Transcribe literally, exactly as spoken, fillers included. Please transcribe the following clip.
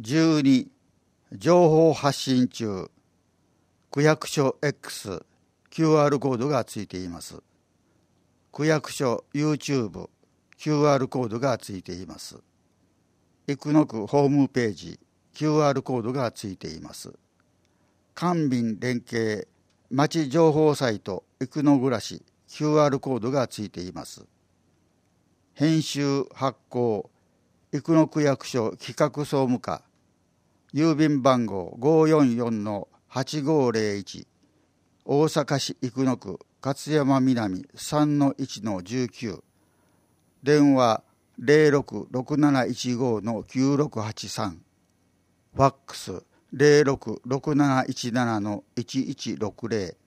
じゅうに情報発信中。区役所 X キューアール コードがついています。区役所 YouTube キューアール コードがついています。生野区ホームページ キューアール コードがついています。官民連携まち情報サイト生野暮らし キューアール コードがついています。編集発行生野区役所企画総務課郵便番号 ごーよんよんのはちごーぜろいち 大阪市生野区勝山南 さんのいちのじゅうきゅう 電話 ゼロろくろくなないちごのきゅうろくはちさん ファックス ゼロろくろくなないちななのいちいちろくぜろ